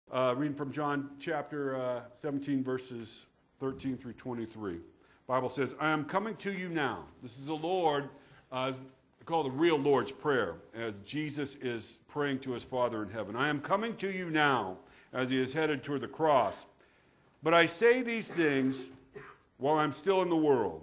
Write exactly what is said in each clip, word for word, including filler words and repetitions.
Uh, reading from John chapter uh, seventeen, verses thirteen through twenty-three. The Bible says, I am coming to you now. This is the Lord, uh, called the real Lord's Prayer, as Jesus is praying to his Father in heaven. I am coming to you now, as he is headed toward the cross. But I say these things while I'm still in the world,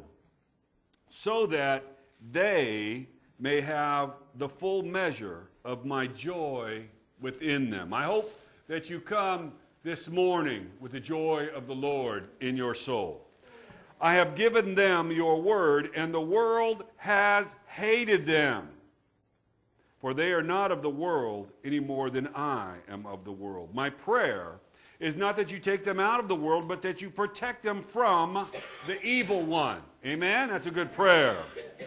so that they may have the full measure of my joy within them. I hope that you come this morning with the joy of the Lord in your soul. I have given them your word, and the world has hated them. For they are not of the world any more than I am of the world. My prayer is not that you take them out of the world, but that you protect them from the evil one. Amen? That's a good prayer.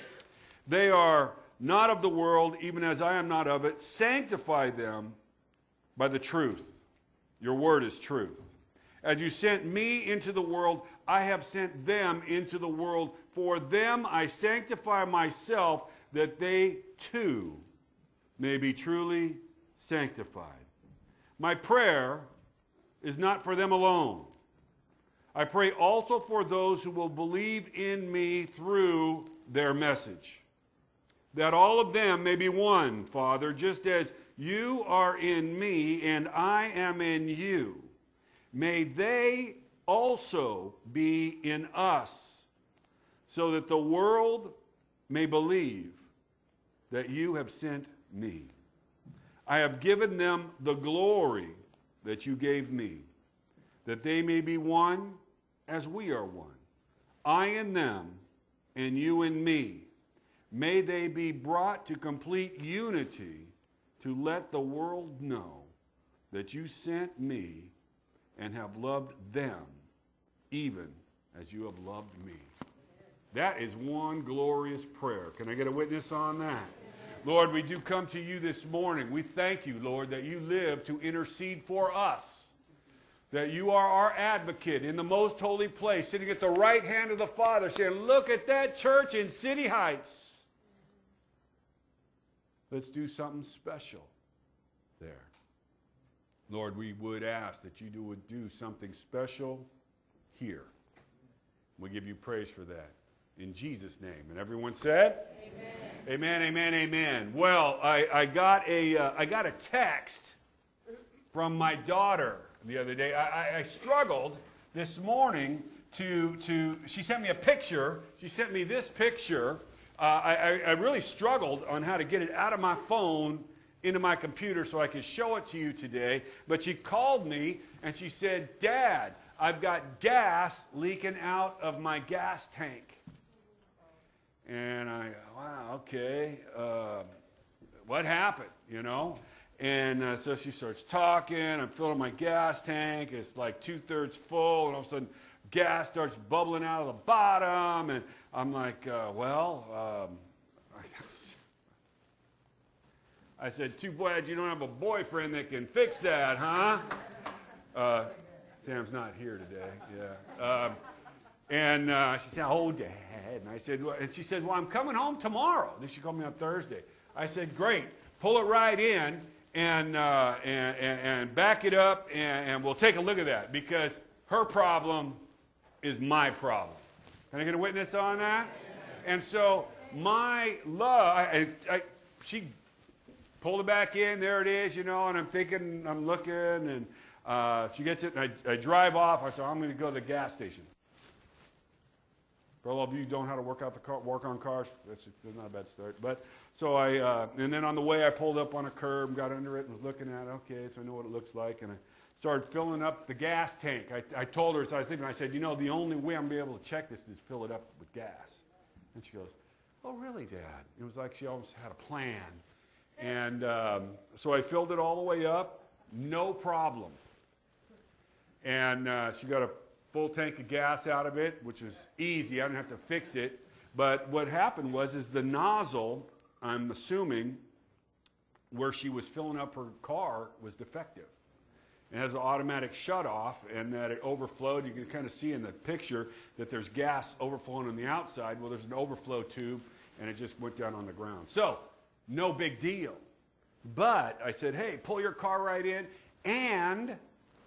They are not of the world, even as I am not of it. Sanctify them by the truth. Your word is truth. As you sent me into the world, I have sent them into the world. For them I sanctify myself, that they too may be truly sanctified. My prayer is not for them alone. I pray also for those who will believe in me through their message, that all of them may be one, Father, just as you are in me and I am in you. May they also be in us, so that the world may believe that you have sent me. I have given them the glory that you gave me, that they may be one as we are one. I in them and you in me. May they be brought to complete unity, to let the world know that you sent me and have loved them even as you have loved me. That is one glorious prayer. Can I get a witness on that? Lord, we do come to you this morning. We thank you, Lord, that you live to intercede for us, that you are our advocate in the most holy place, sitting at the right hand of the Father, saying, look at that church in City Heights. Let's do something special there. Lord, we would ask that you do, would do something special here. We give you praise for that. In Jesus' name. And everyone said? Amen. Amen, amen, amen. Well, I, I, got, a, uh, I got a text from my daughter the other day. I, I, I struggled this morning to, to, she sent me a picture. She sent me this picture. Uh, I, I really struggled on how to get it out of my phone into my computer so I could show it to you today. But she called me and she said, Dad, I've got gas leaking out of my gas tank. And I, wow, okay, uh, what happened, you know? And uh, so she starts talking. I'm filling my gas tank. It's like two-thirds full, and all of a sudden gas starts bubbling out of the bottom. And I'm like, uh, well, um, I said, too bad you don't have a boyfriend that can fix that, huh? Uh, Sam's not here today, yeah. Um, and uh, she said, oh, Dad. And I said, well, and she said, well, I'm coming home tomorrow. Then she called me on Thursday. I said, great. Pull it right in and, uh, and, and, and back it up, and, and we'll take a look at that, because her problem is my problem. Can I get a witness on that? And so my love, I, I, she pulled it back in. There it is, you know, and I'm thinking, I'm looking, and uh, she gets it, and I, I drive off. I said, I'm going to go to the gas station. For all of you who don't know how to work out the car, work on cars, that's, that's not a bad start. But so I, uh, and then on the way, I pulled up on a curb, got under it, and was looking at it. Okay, so I know what it looks like, and I started filling up the gas tank. I, I told her as I was leaving, I said, you know, the only way I'm going to be able to check this is fill it up with gas. And she goes, oh, really, Dad? It was like she almost had a plan. And um, so I filled it all the way up, no problem. And uh, she got a full tank of gas out of it, which is easy. I didn't have to fix it. But what happened was is the nozzle, I'm assuming, where she was filling up her car was defective. It has an automatic shut-off, and that it overflowed. You can kind of see in the picture that there's gas overflowing on the outside. Well, there's an overflow tube, and it just went down on the ground. So, no big deal. But I said, hey, pull your car right in, and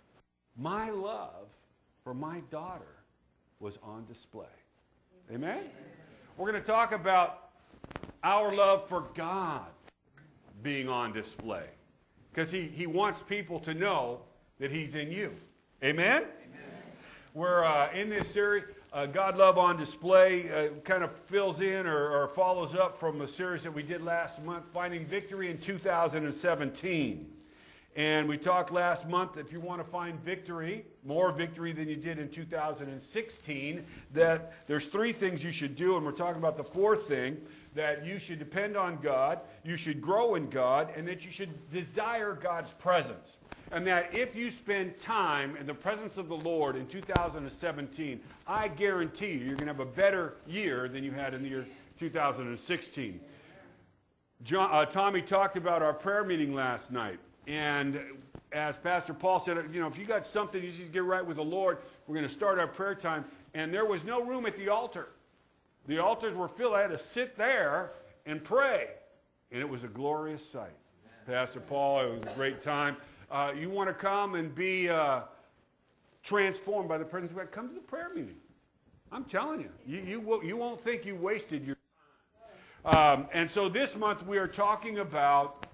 my love for my daughter was on display. Amen? We're going to talk about our love for God being on display. Because he, he wants people to know that he's in you. Amen? Amen. We're uh, in this series, uh, God Love on Display, uh, kind of fills in or, or follows up from a series that we did last month, Finding Victory in two thousand seventeen. And we talked last month, if you want to find victory, more victory than you did in two thousand sixteen, that there's three things you should do, and we're talking about the fourth thing, that you should depend on God, you should grow in God, and that you should desire God's presence. And that if you spend time in the presence of the Lord in two thousand seventeen, I guarantee you, you're going to have a better year than you had in the year two thousand sixteen. John, uh, Tommy talked about our prayer meeting last night. And as Pastor Paul said, you know, if you got something, you should get right with the Lord. We're going to start our prayer time. And there was no room at the altar. The altars were filled. I had to sit there and pray. And it was a glorious sight. Pastor Paul, it was a great time. Uh, you want to come and be uh, transformed by the presence of God, come to the prayer meeting. I'm telling you, you, you, will, you won't think you wasted your time. Um, and so this month we are talking about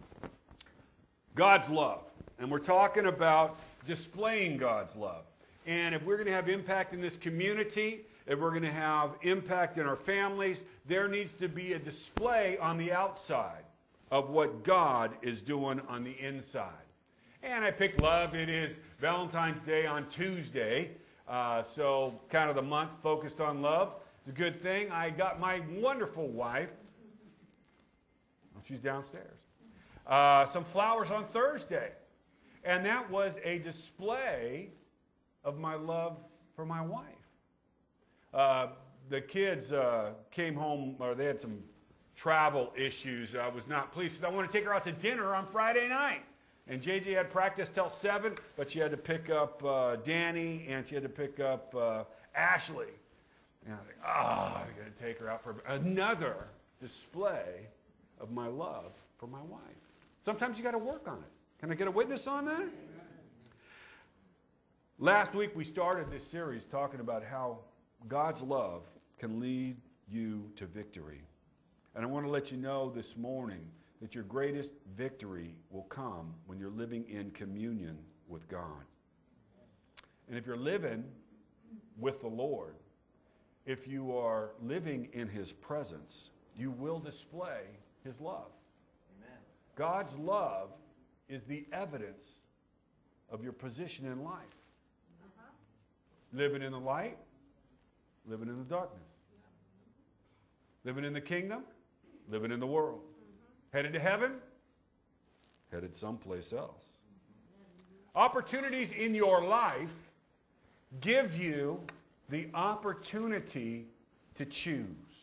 God's love. And we're talking about displaying God's love. And if we're going to have impact in this community, if we're going to have impact in our families, there needs to be a display on the outside of what God is doing on the inside. And I picked love. It is Valentine's Day on Tuesday. Uh, so kind of the month focused on love. It's a good thing. I got my wonderful wife. She's downstairs. Uh, some flowers on Thursday. And that was a display of my love for my wife. Uh, the kids uh, came home, or they had some travel issues. I was not pleased. I want to take her out to dinner on Friday night. And J J had practice till seven, but she had to pick up uh, Danny, and she had to pick up uh, Ashley. And I was like, oh, I got to take her out for another display of my love for my wife. Sometimes you got to work on it. Can I get a witness on that? Amen. Last week we started this series talking about how God's love can lead you to victory. And I want to let you know this morning that your greatest victory will come when you're living in communion with God. And if you're living with the Lord, if you are living in His presence, you will display His love. Amen. God's love is the evidence of your position in life. Uh-huh. Living in the light, living in the darkness. Living in the kingdom, living in the world. Headed to heaven, headed someplace else. Opportunities in your life give you the opportunity to choose.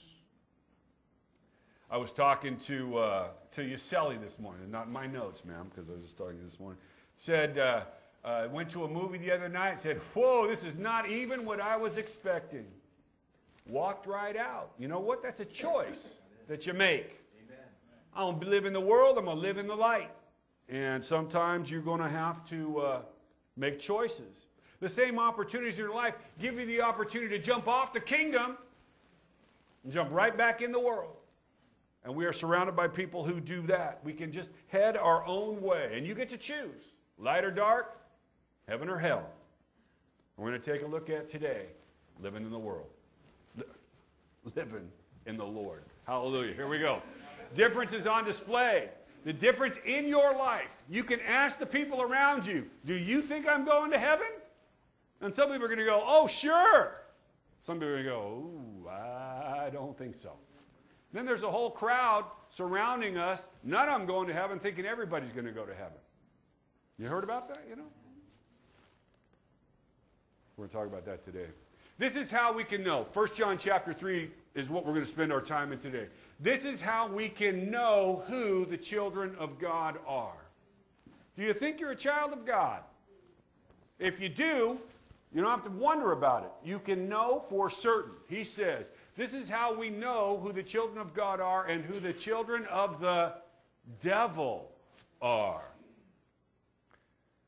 I was talking to uh, to Yuseli this morning, not in my notes, ma'am, because I was just talking this morning. Said, uh, uh, went to a movie the other night, said, whoa, this is not even what I was expecting. Walked right out. You know what? That's a choice that you make. I'm going to live in the world, I'm going to live in the light. And sometimes you're going to have to uh, make choices. The same opportunities in your life give you the opportunity to jump off the kingdom and jump right back in the world. And we are surrounded by people who do that. We can just head our own way. And you get to choose, light or dark, heaven or hell. We're going to take a look at today, living in the world. Living in the Lord. Hallelujah. Here we go. Difference is on display. The difference in your life. You can ask the people around you, do you think I'm going to heaven? And some people are going to go, oh, sure. Some people are going to go, ooh, I don't think so. Then there's a whole crowd surrounding us, none of them going to heaven, thinking everybody's going to go to heaven. You heard about that, you know? We're going to talk about that today. This is how we can know. First John chapter three is what we're going to spend our time in today. This is how we can know who the children of God are. Do you think you're a child of God? If you do, you don't have to wonder about it. You can know for certain. He says, this is how we know who the children of God are and who the children of the devil are.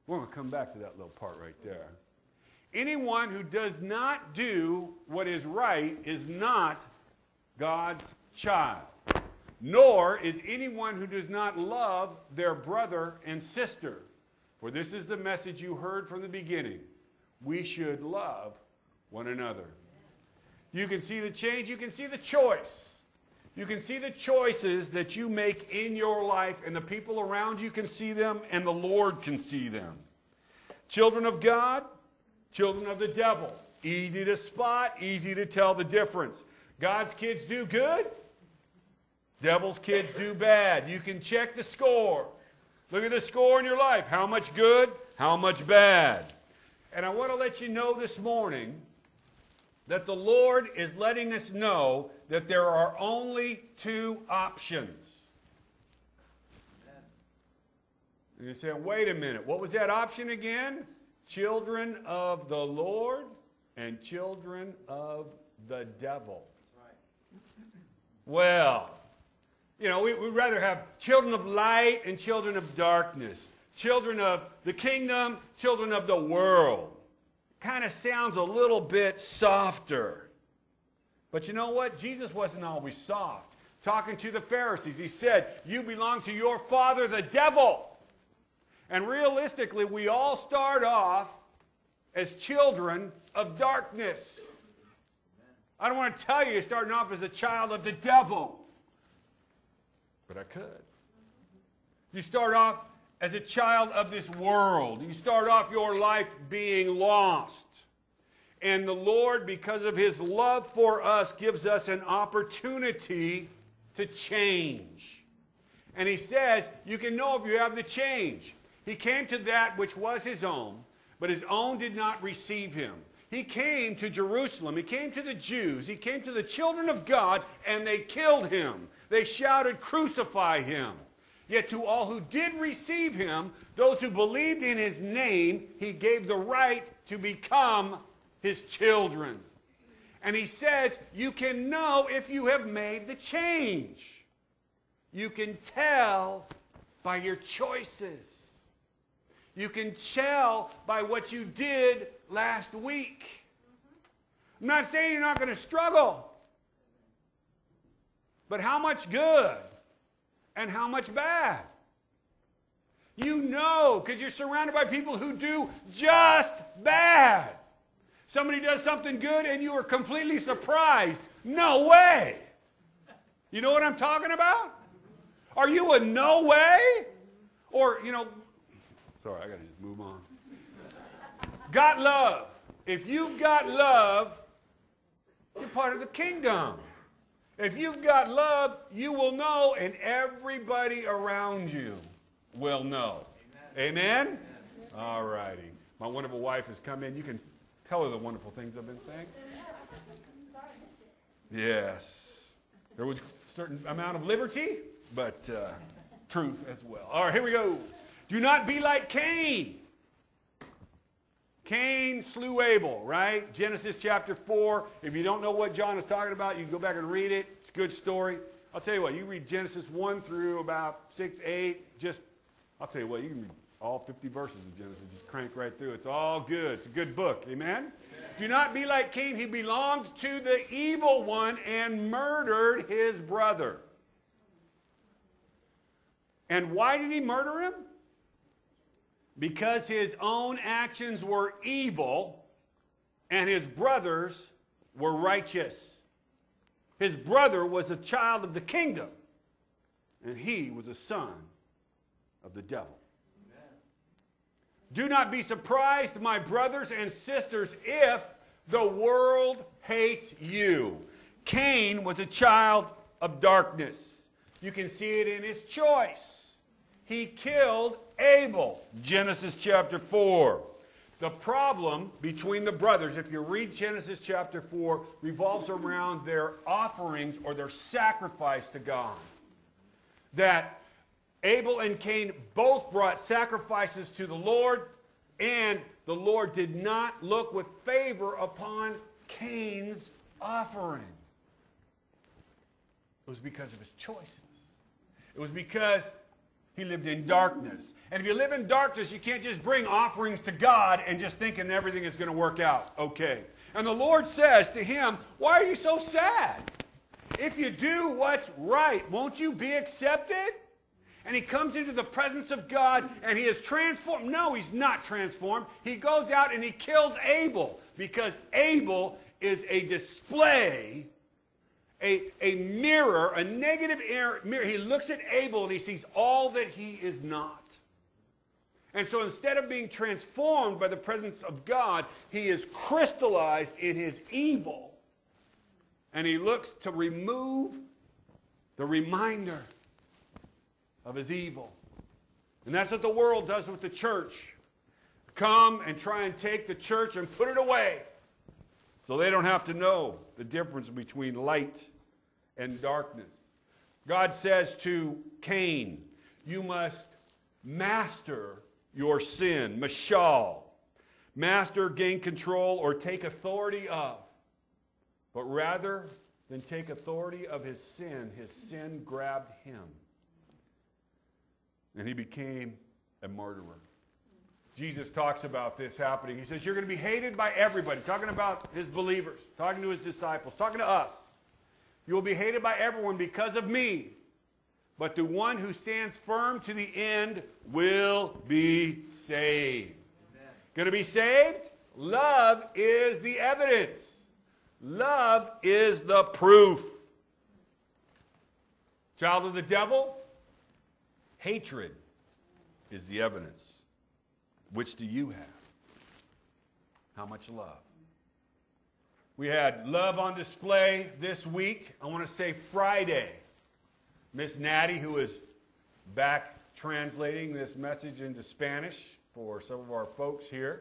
We're going to come back to that little part right there. Anyone who does not do what is right is not God's child, nor is anyone who does not love their brother and sister. For this is the message you heard from the beginning. We should love one another. You can see the change. You can see the choice. You can see the choices that you make in your life, and the people around you can see them, and the Lord can see them. Children of God, children of the devil. Easy to spot, easy to tell the difference. God's kids do good. Devil's kids do bad. You can check the score. Look at the score in your life. How much good, how much bad. And I want to let you know this morning that the Lord is letting us know that there are only two options. And you're saying, wait a minute, what was that option again? Children of the Lord and children of the devil. Well, you know, we, we'd rather have children of light and children of darkness. Children of the kingdom, children of the world. Kind of sounds a little bit softer. But you know what? Jesus wasn't always soft. Talking to the Pharisees, he said, you belong to your father, the devil. And realistically, we all start off as children of darkness. I don't want to tell you you're starting off as a child of the devil. But I could. You start off as a child of this world. You start off your life being lost. And the Lord, because of his love for us, gives us an opportunity to change. And he says, you can know if you have the change. He came to that which was his own, but his own did not receive him. He came to Jerusalem. He came to the Jews. He came to the children of God, and they killed him. They shouted, crucify him. Yet to all who did receive him, those who believed in his name, he gave the right to become his children. And he says, you can know if you have made the change. You can tell by your choices. You can tell by what you did last week. I'm not saying you're not going to struggle. But how much good and how much bad? You know, because you're surrounded by people who do just bad. Somebody does something good and you are completely surprised. No way. You know what I'm talking about? Are you a no way? Or, you know, sorry, I got to just move on. Got love. If you've got love, you're part of the kingdom. If you've got love, you will know, and everybody around you will know. Amen? Amen? Amen. All righty. My wonderful wife has come in. You can tell her the wonderful things I've been saying. Yes. There was a certain amount of liberty, but uh, truth as well. All right, here we go. Do not be like Cain. Cain slew Abel, right? Genesis chapter four. If you don't know what John is talking about, you can go back and read it. It's a good story. I'll tell you what, you read Genesis one through about six, eight, just, I'll tell you what, you can read all fifty verses of Genesis. Just crank right through. It's all good. It's a good book. Amen? Amen. Do not be like Cain. He belonged to the evil one and murdered his brother. And why did he murder him? Because his own actions were evil and his brothers were righteous. His brother was a child of the kingdom and he was a son of the devil. Amen. Do not be surprised, my brothers and sisters, if the world hates you. Cain was a child of darkness. You can see it in his choice. He killed Abel, Genesis chapter four. The problem between the brothers, if you read Genesis chapter four, revolves around their offerings or their sacrifice to God. That Abel and Cain both brought sacrifices to the Lord, and the Lord did not look with favor upon Cain's offering. It was because of his choices. It was because He lived in darkness. And if you live in darkness, you can't just bring offerings to God and just thinking everything is going to work out okay. And the Lord says to him, why are you so sad? If you do what's right, won't you be accepted? And he comes into the presence of God and he is transformed. No, he's not transformed. He goes out and he kills Abel because Abel is a display, a, a mirror, a negative mirror. He looks at Abel and he sees all that he is not. And so instead of being transformed by the presence of God, he is crystallized in his evil. And he looks to remove the reminder of his evil. And that's what the world does with the church. Come and try and take the church and put it away so they don't have to know the difference between light and darkness. God says to Cain, you must master your sin. Mashal. Master, gain control, or take authority of. But rather than take authority of his sin, his sin grabbed him. And he became a murderer. Jesus talks about this happening. He says, you're going to be hated by everybody. Talking about his believers, talking to his disciples, talking to us. You will be hated by everyone because of me. But the one who stands firm to the end will be saved. Amen. Going to be saved? Love is the evidence. Love is the proof. Child of the devil? Hatred is the evidence. Which do you have? How much love? We had love on display this week. I want to say Friday. Miss Natty, who is back translating this message into Spanish for some of our folks here,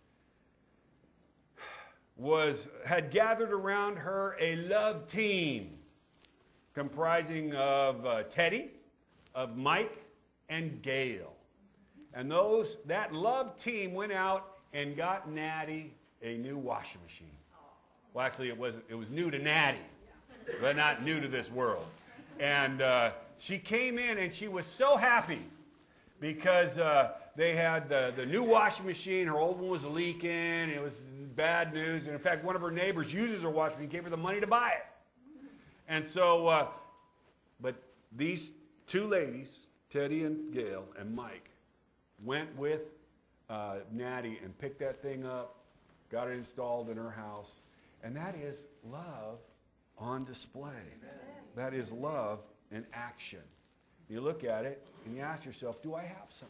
was had gathered around her a love team comprising of uh, Teddy, of Mike, and Gail. And those that love team went out and got Natty a new washing machine. Well, actually, it was it was new to Natty, but not new to this world. And uh, she came in and she was so happy because uh, they had the, the new washing machine. Her old one was leaking. It was bad news. And in fact, one of her neighbors uses her washing machine, gave her the money to buy it. And so, uh, but these two ladies, Teddy and Gail and Mike, went with uh, Natty and picked that thing up, got it installed in her house. And that is love on display. Amen. That is love in action. You look at it and you ask yourself, do I have some?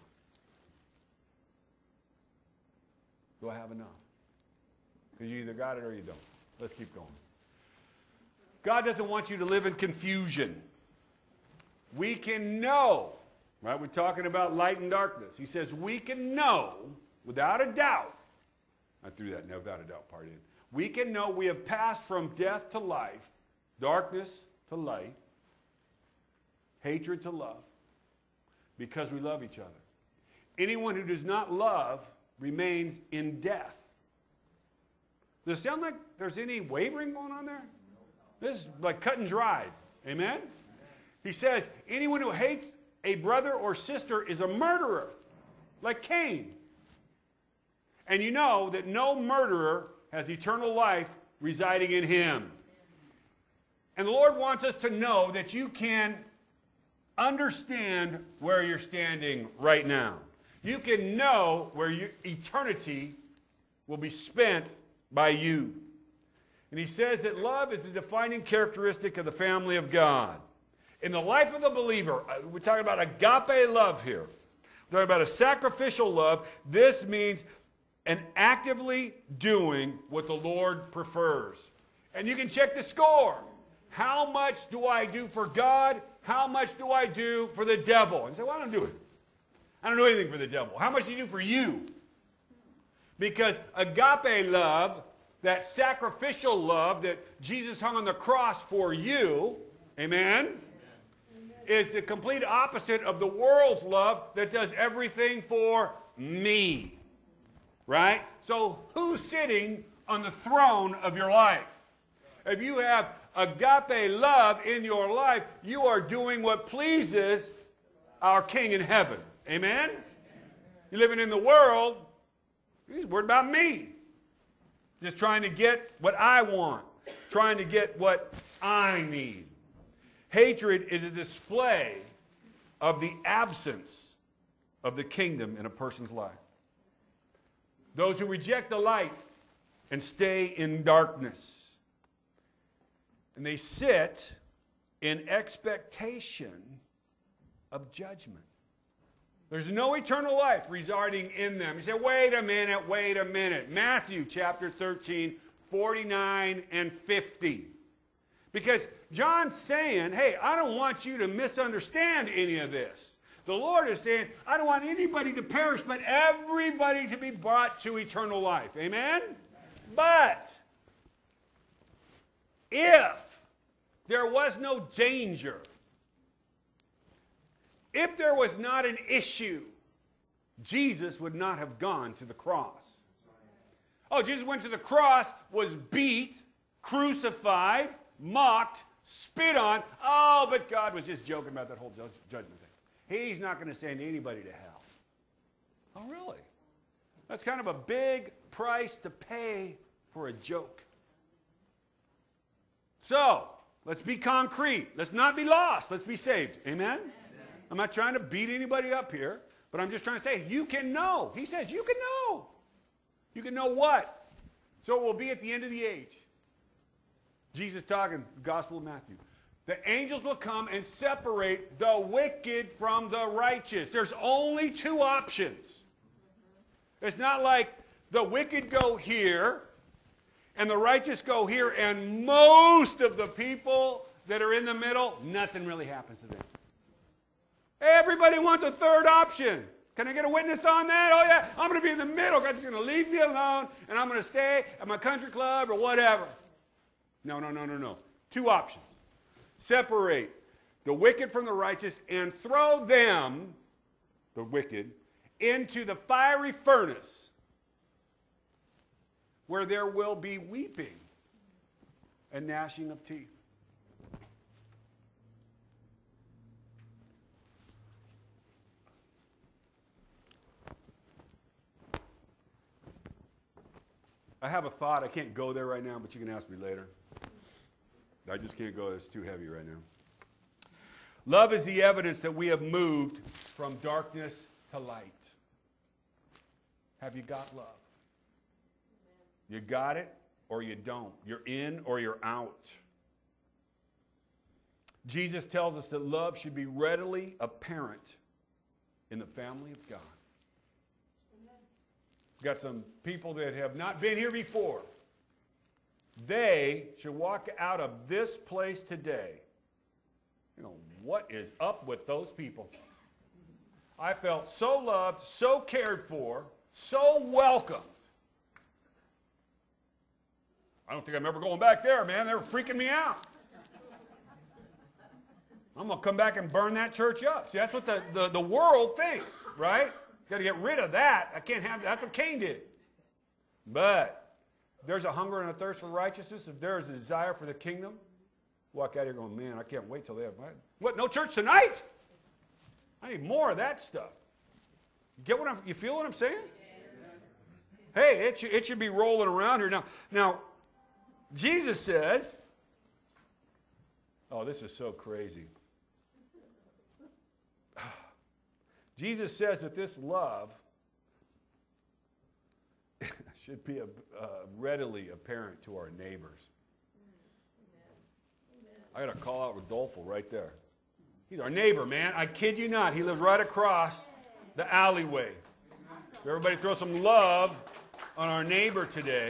Do I have enough? Because you either got it or you don't. Let's keep going. God doesn't want you to live in confusion. We can know, right? We're talking about light and darkness. He says we can know without a doubt. I threw that without a doubt part in. We can know we have passed from death to life, darkness to light, hatred to love, because we love each other. Anyone who does not love remains in death. Does it sound like there's any wavering going on there? This is like cut and dried. Amen? He says, anyone who hates a brother or sister is a murderer, like Cain. And you know that no murderer has eternal life residing in him. And the Lord wants us to know that you can understand where you're standing right now. You can know where your eternity will be spent by you. And he says that love is a defining characteristic of the family of God. In the life of the believer, we're talking about agape love here. We're talking about a sacrificial love. This means an actively doing what the Lord prefers. And you can check the score. How much do I do for God? How much do I do for the devil? And you say, well, I don't do it. I don't do anything for the devil. How much do you do for you? Because agape love, that sacrificial love that Jesus hung on the cross for you, amen, is the complete opposite of the world's love that does everything for me. Right? So who's sitting on the throne of your life? If you have agape love in your life, you are doing what pleases our King in heaven. Amen? You're living in the world, he's worried about me. Just trying to get what I want. Trying to get what I need. Hatred is a display of the absence of the kingdom in a person's life. Those who reject the light and stay in darkness. And they sit in expectation of judgment. There's no eternal life residing in them. You say, wait a minute, wait a minute. Matthew chapter thirteen, forty-nine and fifty. Because John's saying, hey, I don't want you to misunderstand any of this. The Lord is saying, I don't want anybody to perish, but everybody to be brought to eternal life. Amen? But if there was no danger, if there was not an issue, Jesus would not have gone to the cross. Oh, Jesus went to the cross, was beat, crucified, mocked, spit on. Oh, but God was just joking about that whole judgment thing. He's not going to send anybody to hell. Oh, really? That's kind of a big price to pay for a joke. So, let's be concrete. Let's not be lost. Let's be saved. Amen? Amen? I'm not trying to beat anybody up here, but I'm just trying to say, you can know. He says, you can know. You can know what? So it will be at the end of the age. Jesus talking, Gospel of Matthew. The angels will come and separate the wicked from the righteous. There's only two options. It's not like the wicked go here and the righteous go here, and most of the people that are in the middle, nothing really happens to them. Everybody wants a third option. Can I get a witness on that? Oh, yeah, I'm going to be in the middle. God's just going to leave me alone, and I'm going to stay at my country club or whatever. No, no, no, no, no. Two options. Separate the wicked from the righteous and throw them, the wicked, into the fiery furnace where there will be weeping and gnashing of teeth. I have a thought. I can't go there right now, but you can ask me later. I just can't go. It's too heavy right now. Love is the evidence that we have moved from darkness to light. Have you got love? You got it or you don't. You're in or you're out. Jesus tells us that love should be readily apparent in the family of God. We've got some people that have not been here before. They should walk out of this place today. You know, what is up with those people? I felt so loved, so cared for, so welcomed. I don't think I'm ever going back there, man. They were freaking me out. I'm going to come back and burn that church up. See, that's what the, the, the world thinks, right? Got to get rid of that. I can't have that. That's what Cain did. But if there's a hunger and a thirst for righteousness, if there's a desire for the kingdom, walk out here going, man, I can't wait till they have mine. What, no church tonight? I need more of that stuff. You get what I'm, you feel what I'm saying? Hey, it should, it should be rolling around here. Now, now, Jesus says, oh, this is so crazy. Jesus says that this love should be a, uh, readily apparent to our neighbors. I got to call out Rodolfo right there. He's our neighbor, man. I kid you not. He lives right across the alleyway. So everybody throw some love on our neighbor today.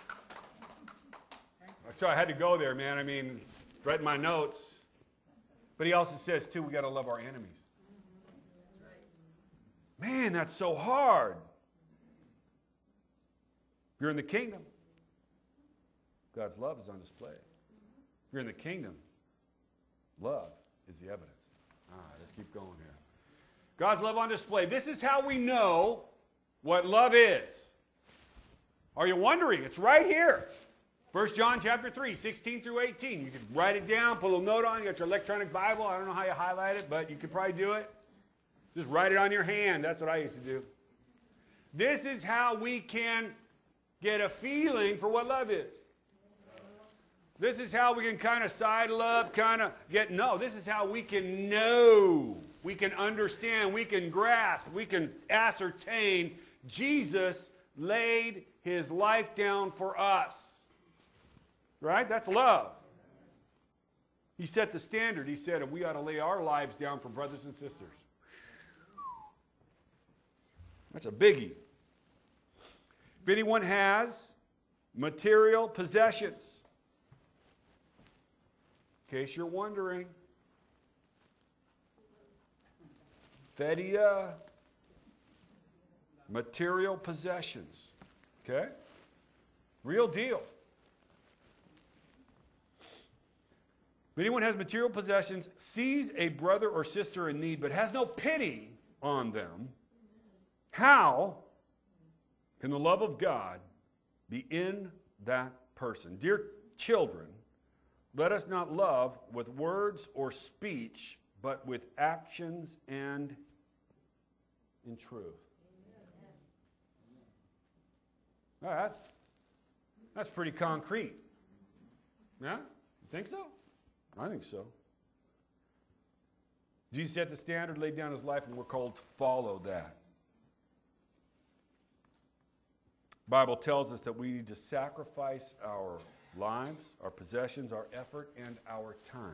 So I had to go there, man. I mean, writing my notes. But he also says, too, we got to love our enemies. Man, that's so hard. If you're in the kingdom, God's love is on display. If you're in the kingdom, love is the evidence. All right, let's keep going here. God's love on display. This is how we know what love is. Are you wondering? It's right here. First John chapter three, sixteen through eighteen. You can write it down, put a little note on it. You got your electronic Bible. I don't know how you highlight it, but you could probably do it. Just write it on your hand. That's what I used to do. This is how we can get a feeling for what love is. This is how we can kind of sidle up, kind of get, no, this is how we can know, we can understand, we can grasp, we can ascertain Jesus laid his life down for us. Right? That's love. He set the standard. He said we ought to lay our lives down for brothers and sisters. That's a biggie. If anyone has material possessions, in case you're wondering, Fedia, material possessions. Okay? Real deal. If anyone has material possessions, sees a brother or sister in need, but has no pity on them, how can the love of God be in that person? Dear children, let us not love with words or speech, but with actions and in truth. Now, that's, that's pretty concrete. Yeah? You think so? I think so. Jesus set the standard, laid down his life, and we're called to follow that. The Bible tells us that we need to sacrifice our lives, our possessions, our effort, and our time.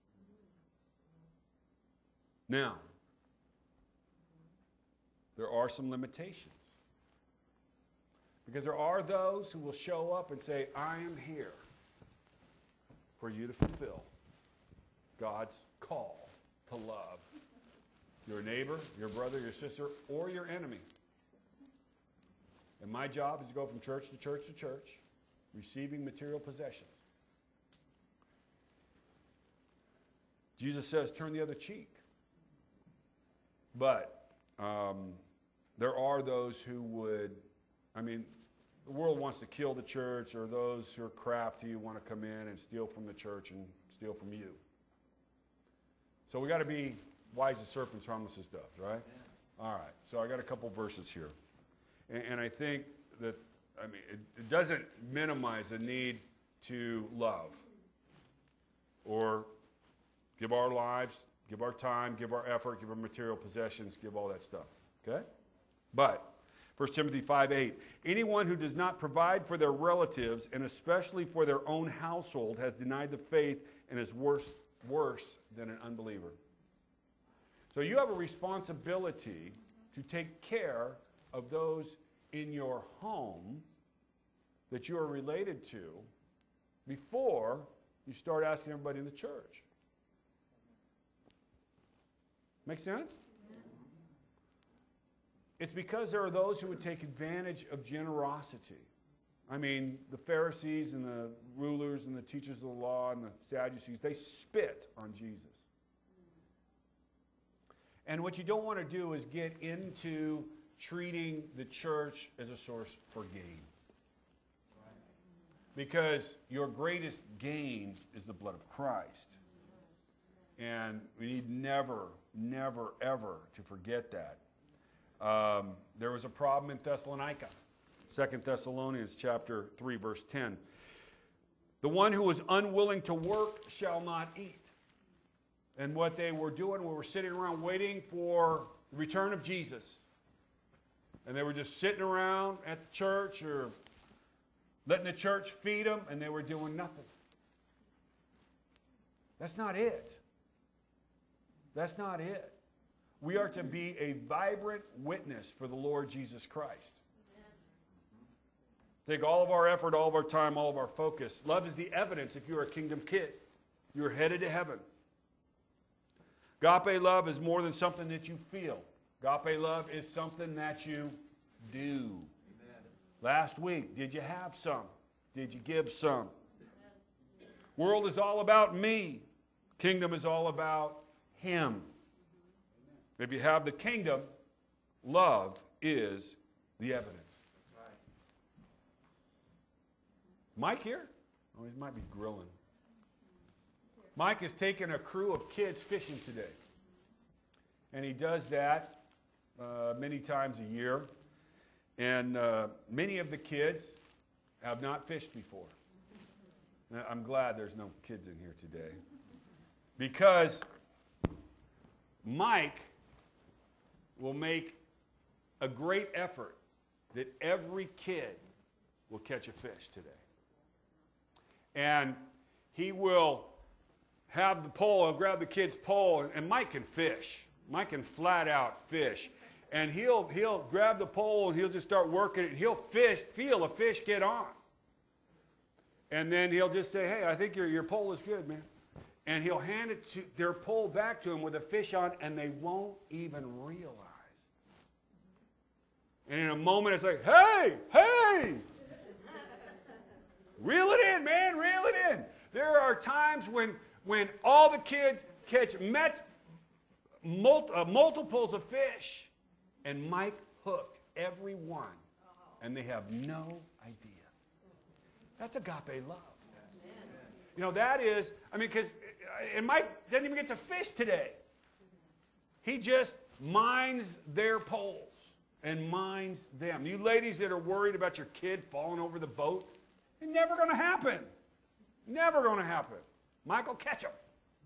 Now, there are some limitations. Because there are those who will show up and say, I am here for you to fulfill God's call to love your neighbor, your brother, your sister, or your enemy. And my job is to go from church to church to church, receiving material possessions. Jesus says, turn the other cheek. But um, there are those who would, I mean, the world wants to kill the church, or those who are crafty who want to come in and steal from the church and steal from you. So we got to be wise as serpents, harmless as doves, right? Yeah. All right. So I got a couple verses here. And, and I think that, I mean, it, it doesn't minimize the need to love or give our lives, give our time, give our effort, give our material possessions, give all that stuff. Okay? But First Timothy five eight, anyone who does not provide for their relatives, and especially for their own household, has denied the faith and is worse, worse than an unbeliever. So you have a responsibility to take care of those in your home that you are related to before you start asking everybody in the church. Make sense? It's because there are those who would take advantage of generosity. I mean, the Pharisees and the rulers and the teachers of the law and the Sadducees, they spit on Jesus. And what you don't want to do is get into treating the church as a source for gain. Because your greatest gain is the blood of Christ. And we need never, never, ever to forget that. Um, there was a problem in Thessalonica. Second Thessalonians chapter three, verse ten. The one who is unwilling to work shall not eat. And what they were doing, we were sitting around waiting for the return of Jesus. And they were just sitting around at the church or letting the church feed them, and they were doing nothing. That's not it. That's not it. We are to be a vibrant witness for the Lord Jesus Christ. Take all of our effort, all of our time, all of our focus. Love is the evidence if you're a kingdom kid. You're headed to heaven. Agape love is more than something that you feel. Agape love is something that you do. Amen. Last week, did you have some? Did you give some? Amen. World is all about me. Kingdom is all about him. If you have the kingdom, love is the evidence. Right. Mike here? Oh, he might be grilling. Mike has taken a crew of kids fishing today. And he does that uh, many times a year. And uh, many of the kids have not fished before. Now, I'm glad there's no kids in here today. Because Mike will make a great effort that every kid will catch a fish today. And he will have the pole, he'll grab the kid's pole, and, and Mike can fish. Mike can flat out fish. And he'll, he'll grab the pole and he'll just start working it. And he'll fish, feel a fish get on. And then he'll just say, hey, I think your, your pole is good, man. And he'll hand it to their pole back to him with a fish on, and they won't even realize. And in a moment, it's like, hey, hey! Reel it in, man, reel it in. There are times when, when all the kids catch met, mul- uh, multiples of fish, and Mike hooked every one, and they have no idea. That's agape love. You know, that is, I mean, because, and Mike doesn't even get to fish today. He just minds their poles and minds them. You ladies that are worried about your kid falling over the boat, it's never going to happen. Never going to happen. Mike will catch him.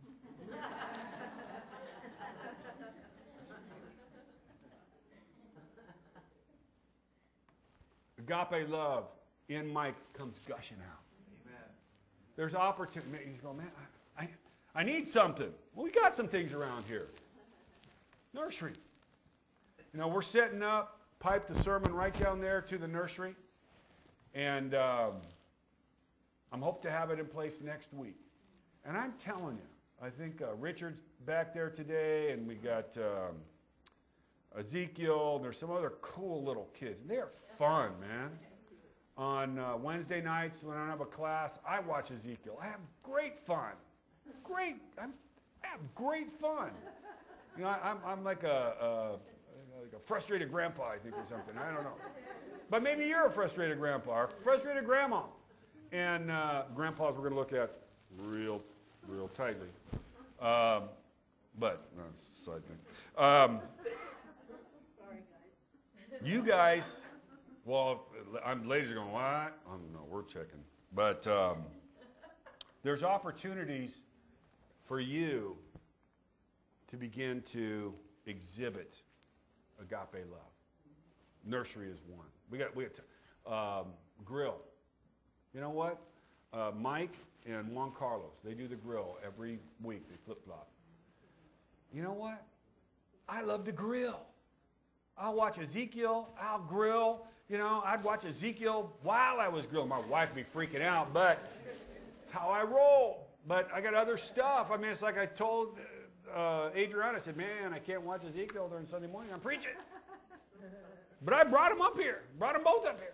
Agape love in Mike comes gushing out. Amen. There's opportunity. He's going, man, I, I, I need something. Well, we got some things around here. Nursery. You know, we're setting up, pipe the sermon right down there to the nursery. And um, I'm hoping to have it in place next week. And I'm telling you, I think uh, Richard's back there today, and we got um, Ezekiel. There's some other cool little kids. They're fun, man. On uh, Wednesday nights when I don't have a class, I watch Ezekiel. I have great fun. Great. I'm, I have great fun. You know, I, I'm, I'm like a, a, like a frustrated grandpa, I think, or something. I don't know. But maybe you're a frustrated grandpa or frustrated grandma. And uh, grandpas we're going to look at real, real tightly. Um, but, no, side thing. Um, Sorry, guys. You guys, well, I'm, ladies are going, what? I don't know, we're checking. But um, there's opportunities for you to begin to exhibit agape love. Nursery is one. We got, we got um, grill. You know what? Uh, Mike and Juan Carlos, they do the grill every week. They flip-flop. You know what? I love to grill. I'll watch Ezekiel. I'll grill. You know, I'd watch Ezekiel while I was grilling. My wife would be freaking out, but it's how I roll. But I got other stuff. I mean, it's like I told uh, Adriana, I said, man, I can't watch Ezekiel during Sunday morning. I'm preaching. But I brought them up here. Brought them both up here.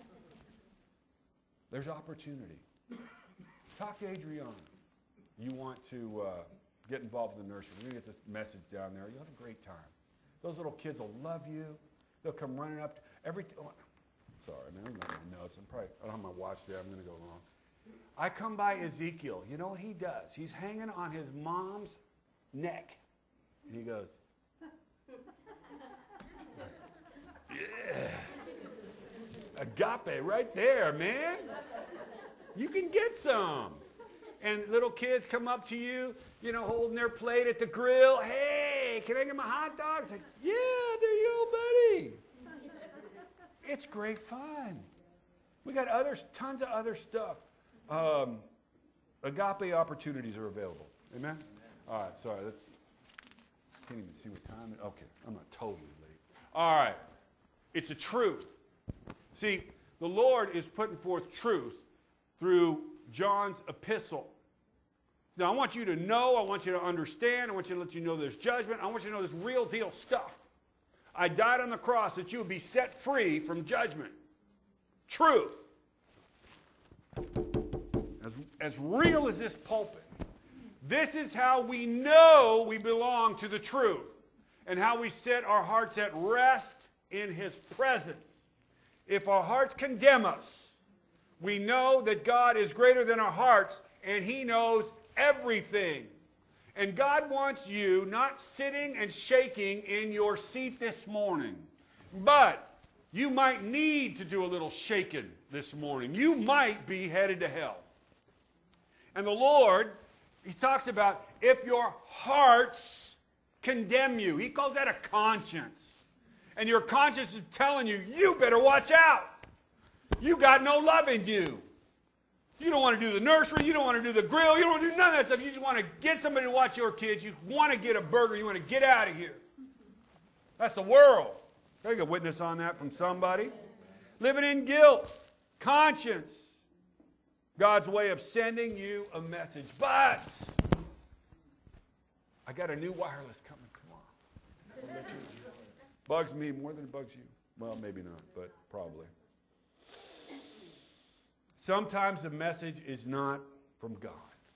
There's opportunity. Talk to Adriana. You want to uh, get involved in the nursery. We're going to get this message down there. You'll have a great time. Those little kids will love you. They'll come running up. Every oh, sorry, man, I'm not my notes. I'm probably, I don't have my watch there. I'm going to go wrong. I come by Ezekiel. You know what he does? He's hanging on his mom's neck. And he goes, yeah. Agape right there, man. You can get some. And little kids come up to you, you know, holding their plate at the grill. Hey, can I get my hot dog? It's like, yeah, there you go, buddy. It's great fun. We got others, tons of other stuff. Um, agape opportunities are available. Amen? Amen? All right, sorry. That's, can't even see what time it is. Okay, I'm not totally late. All right. It's a truth. See, the Lord is putting forth truth through John's epistle. Now, I want you to know, I want you to understand, I want you to let you know there's judgment, I want you to know this real deal stuff. I died on the cross that you would be set free from judgment. Truth. As, as real as this pulpit. This is how we know we belong to the truth and how we set our hearts at rest in His presence. If our hearts condemn us, we know that God is greater than our hearts and He knows everything. And God wants you not sitting and shaking in your seat this morning. But you might need to do a little shaking this morning. You might be headed to hell. And the Lord, He talks about if your hearts condemn you. He calls that a conscience. And your conscience is telling you, you better watch out. You got no love in you. You don't want to do the nursery. You don't want to do the grill. You don't want to do none of that stuff. You just want to get somebody to watch your kids. You want to get a burger. You want to get out of here. That's the world. Can I get a witness on that from somebody? Living in guilt. Conscience. God's way of sending you a message. But I got a new wireless coming tomorrow. Bugs me more than it bugs you. Well, maybe not, but probably. Sometimes the message is not from God.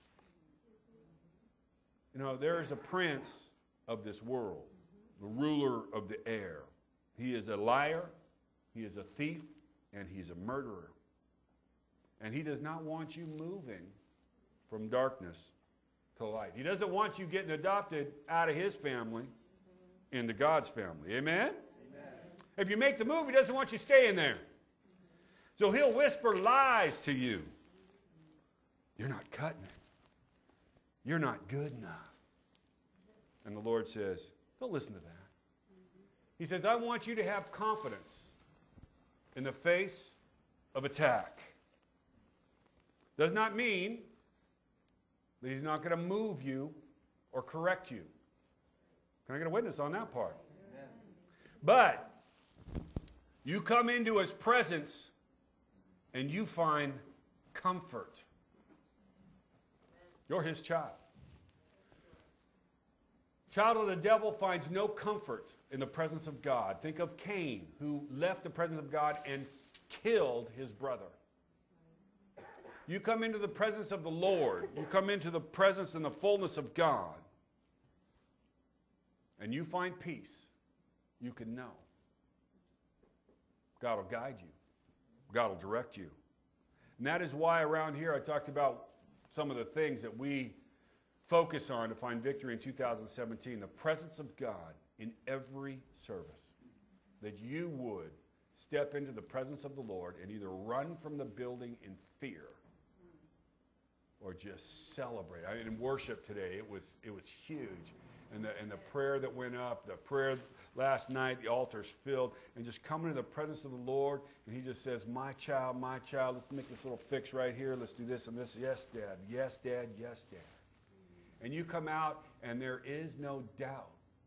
You know, there is a prince of this world, the ruler of the air. He is a liar, he is a thief, and he's a murderer. And he does not want you moving from darkness to light. He doesn't want you getting adopted out of his family into God's family. Amen? Amen. If you make the move, he doesn't want you staying there. So he'll whisper lies to you. You're not cutting it. You're not good enough. And the Lord says, don't listen to that. He says, I want you to have confidence in the face of attack. Does not mean that he's not going to move you or correct you. Can I get a witness on that part? Amen. But you come into his presence and you find comfort. You're his child. Child of the devil finds no comfort in the presence of God. Think of Cain, who left the presence of God and killed his brother. You come into the presence of the Lord. You come into the presence and the fullness of God. And you find peace. You can know. God will guide you. God will direct you. And that is why around here I talked about some of the things that we focus on to find victory in two thousand seventeen. The presence of God in every service. That you would step into the presence of the Lord and either run from the building in fear or just celebrate. I mean, in worship today, it was, it was huge. And the, and the prayer that went up, the prayer last night, the altar's filled, and just coming to the presence of the Lord, and he just says, my child, my child, let's make this little fix right here. Let's do this and this. Yes, Dad. Yes, Dad. Yes, Dad. And you come out, and there is no doubt.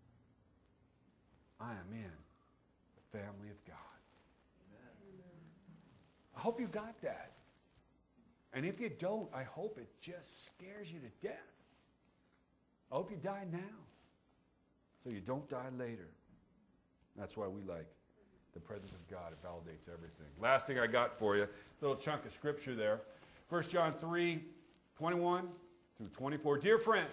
I am in the family of God. Amen. I hope you got that. And if you don't, I hope it just scares you to death. I hope you die now, so you don't die later. That's why we like the presence of God. It validates everything. Last thing I got for you, little chunk of scripture there. First John three, twenty-one through twenty-four. Dear friend,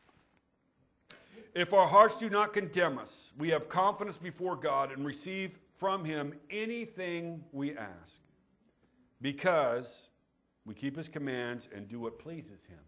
if our hearts do not condemn us, we have confidence before God and receive from him anything we ask, because we keep his commands and do what pleases him.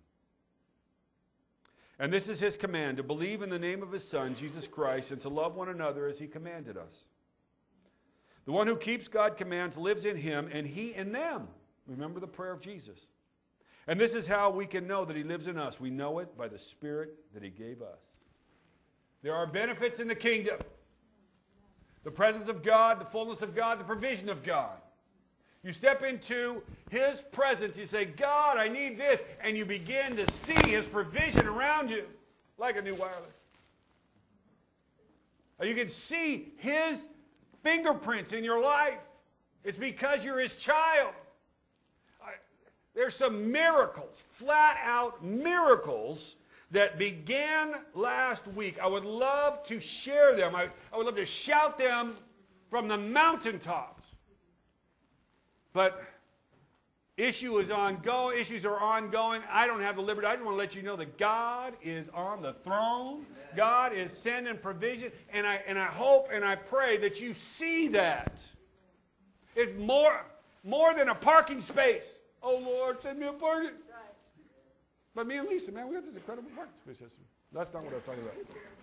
And this is his command, to believe in the name of his Son, Jesus Christ, and to love one another as he commanded us. The one who keeps God's commands lives in him, and he in them. Remember the prayer of Jesus. And this is how we can know that he lives in us. We know it by the Spirit that he gave us. There are benefits in the kingdom. The presence of God, the fullness of God, the provision of God. You step into his presence, you say, God, I need this, and you begin to see his provision around you, like a new wireless. You can see his fingerprints in your life. It's because you're his child. I, there's some miracles, flat out miracles, that began last week. I would love to share them. I, I would love to shout them from the mountaintops. But issue is ongoing. Issues are ongoing. I don't have the liberty. I just want to let you know that God is on the throne. God is sending provision. And I, and I hope and I pray that you see that. It's more, more than a parking space. Oh, Lord, send me a parking. But me and Lisa, man, we got this incredible parking space system. That's not what I was talking about.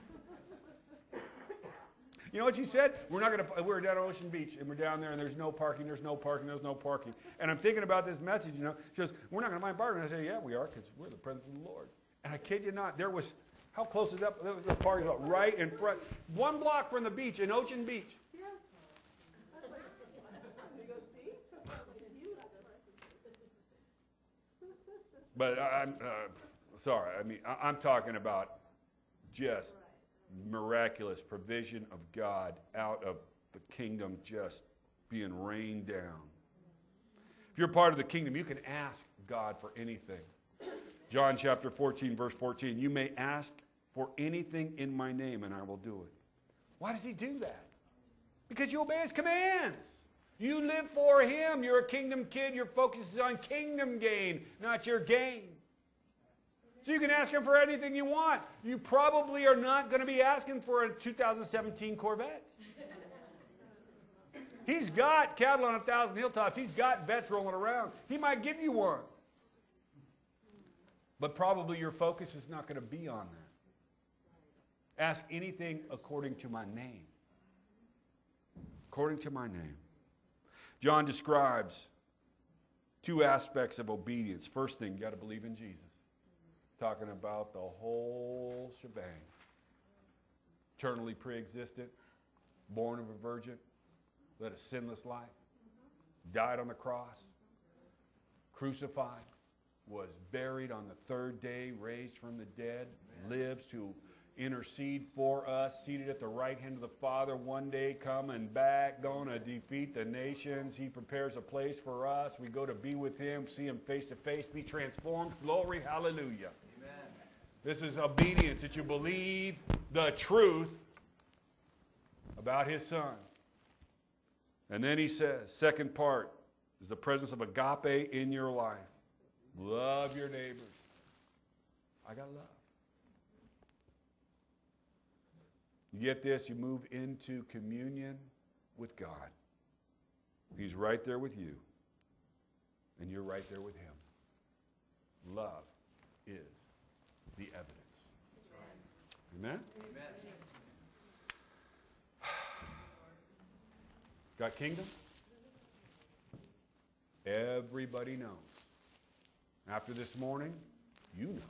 You know what she said? We're not going to, we're down at Ocean Beach, and we're down there, and there's no parking, there's no parking, there's no parking. And I'm thinking about this message, you know. She goes, we're not going to mind parking. And I say, yeah, we are, because we're the presence of the Lord. And I kid you not, there was, how close is that? There was a parking lot right in front, one block from the beach in Ocean Beach. Yes. You go see? You have it. But I'm uh, sorry, I mean, I, I'm talking about just miraculous provision of God out of the kingdom just being rained down. If you're part of the kingdom, you can ask God for anything. John chapter fourteen, verse fourteen, you may ask for anything in my name and I will do it. Why does he do that? Because you obey his commands. You live for him. You're a kingdom kid. Your focus is on kingdom gain, not your gain. So you can ask him for anything you want. You probably are not going to be asking for a two thousand seventeen Corvette. He's got cattle on a thousand hilltops. He's got vets rolling around. He might give you one. But probably your focus is not going to be on that. Ask anything according to my name. According to my name. John describes two aspects of obedience. First thing, you got to believe in Jesus. Talking about the whole shebang. Eternally pre-existent, born of a virgin, led a sinless life, died on the cross, crucified, was buried on the third day, raised from the dead, lives to intercede for us, seated at the right hand of the Father, one day coming back, going to defeat the nations. He prepares a place for us. We go to be with him, see him face to face, be transformed. Glory, hallelujah. Amen. This is obedience, that you believe the truth about his son. And then he says, second part is the presence of agape in your life. Love your neighbors. I got love. You get this, you move into communion with God. He's right there with you, and you're right there with him. Love is the evidence. Amen? Amen. Got kingdom? Everybody knows. After this morning, you know.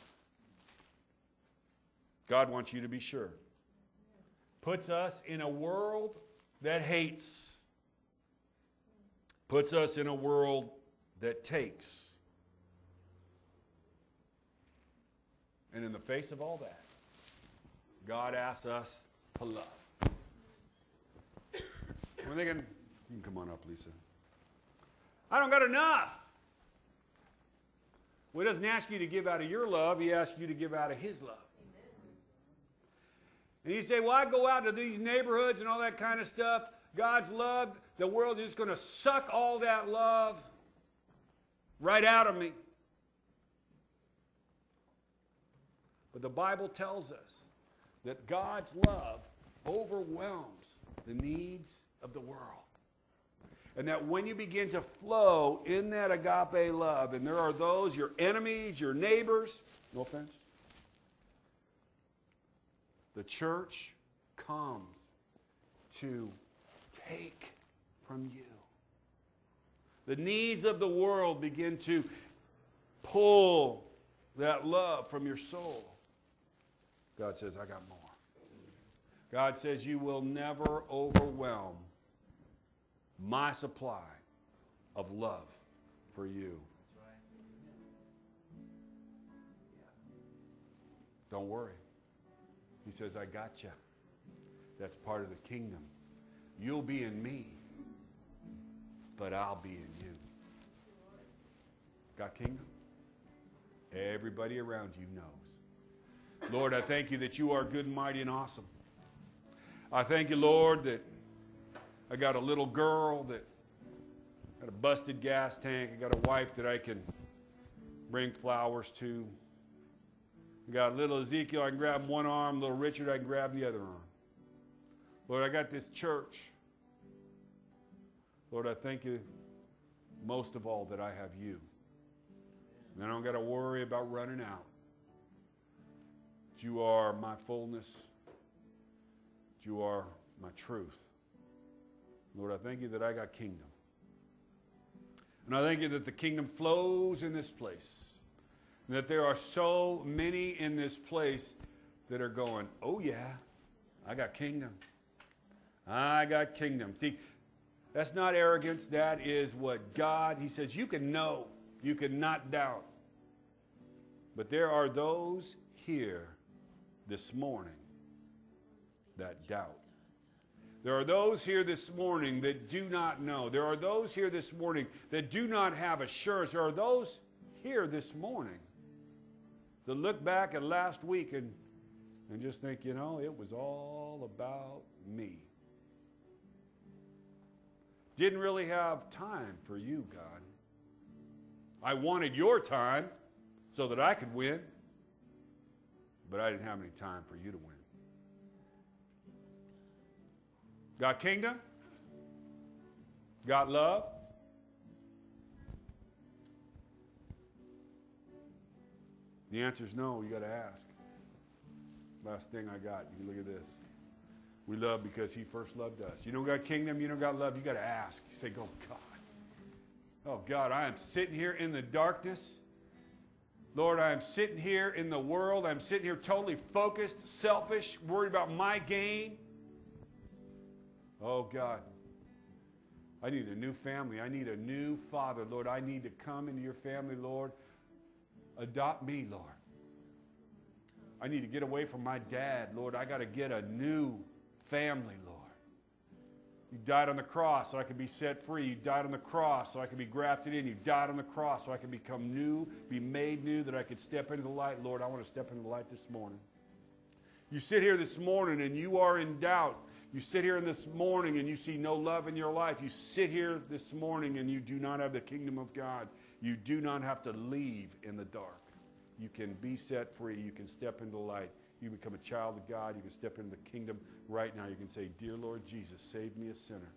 God wants you to be sure. Puts us in a world that hates. Puts us in a world that takes. And in the face of all that, God asks us to love. We're thinking, you can come on up, Lisa. I don't got enough. Well, he doesn't ask you to give out of your love. He asks you to give out of his love. And you say, well, I go out to these neighborhoods and all that kind of stuff. God's love, the world is just going to suck all that love right out of me. But the Bible tells us that God's love overwhelms the needs of the world. And that when you begin to flow in that agape love, and there are those, your enemies, your neighbors, no offense, the church comes to take from you. The needs of the world begin to pull that love from your soul. God says, I got more. God says, you will never overwhelm my supply of love for you. Don't worry. He says, I got you. That's part of the kingdom. You'll be in me, but I'll be in you. Got kingdom? Everybody around you knows. Lord, I thank you that you are good and mighty and awesome. I thank you, Lord, that I got a little girl that got a busted gas tank. I got a wife that I can bring flowers to. I got little Ezekiel, I can grab one arm. Little Richard, I can grab the other arm. Lord, I got this church. Lord, I thank you most of all that I have you. And I don't got to worry about running out. that you are my fullness, that you are my truth. Lord, I thank you that I got kingdom. And I thank you that the kingdom flows in this place. And that there are so many in this place that are going, oh yeah, I got kingdom. I got kingdom. See, that's not arrogance. That is what God, he says, you can know. You can not doubt. But there are those here this morning that doubt. There are those here this morning that do not know. There are those here this morning that do not have assurance. There are those here this morning that look back at last week and, and just think, you know, it was all about me. Didn't really have time for you, God. I wanted your time so that I could win, but I didn't have any time for you to win. Got kingdom? Got love? The answer is no. You got to ask. Last thing I got. You can look at this. We love because he first loved us. You don't got kingdom, you don't got love, you got to ask. You say, oh, God. Oh, God, I am sitting here in the darkness. Lord, I am sitting here in the world. I'm sitting here totally focused, selfish, worried about my gain. Oh, God. I need a new family. I need a new father, Lord. I need to come into your family, Lord. Adopt me, Lord. I need to get away from my dad, Lord. I got to get a new family, Lord. You died on the cross so I could be set free. You died on the cross so I could be grafted in. You died on the cross so I could become new, be made new, that I could step into the light. Lord, I want to step into the light this morning. You sit here this morning and you are in doubt. You sit here this morning and you see no love in your life. You sit here this morning and you do not have the kingdom of God. You do not have to leave in the dark. You can be set free. You can step into the light. You become a child of God. You can step into the kingdom right now. You can say, dear Lord Jesus, save me a sinner.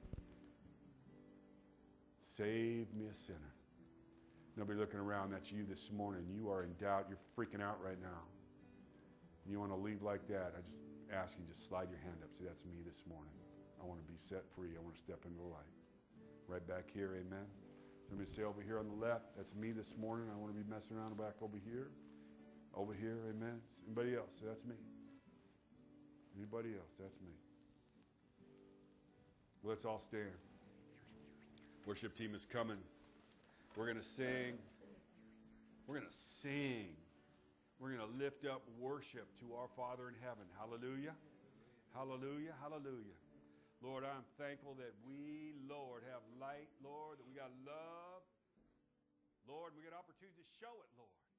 Save me a sinner. Nobody looking around. That's you this morning. You are in doubt. You're freaking out right now. You want to leave like that. I just ask you, just slide your hand up. Say, that's me this morning. I want to be set free. I want to step into the light. Right back here, amen. Somebody say over here on the left, that's me this morning. I want to be messing around back over here. Over here, amen. Anybody else? Say, that's me. Anybody else? That's me. Let's all stand. Worship team is coming. We're going to sing. We're going to sing. We're going to lift up worship to our Father in heaven. Hallelujah. Hallelujah. Hallelujah. Lord, I'm thankful that we, Lord, have light, Lord, that we got love. Lord, we got opportunity to show it, Lord.